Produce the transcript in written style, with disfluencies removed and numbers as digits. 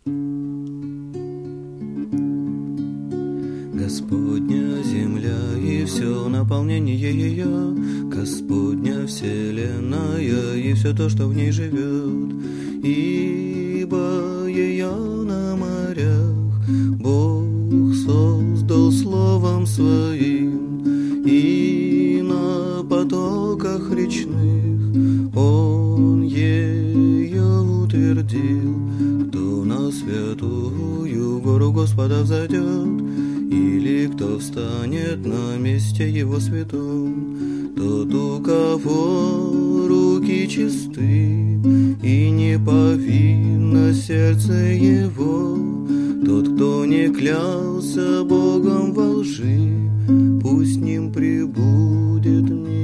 Господня земля и все наполнение ее, Господня вселенная и все то, что в ней живет, ибо ее на морях Бог создал словом своим, и на потоках речных Он ее утвердил. Кто на святую гору Господа взойдет, или кто встанет на месте его святом, тот, у кого руки чисты, и не повинно сердце его, тот, кто не клялся Богом во лжи, пусть с ним пребудет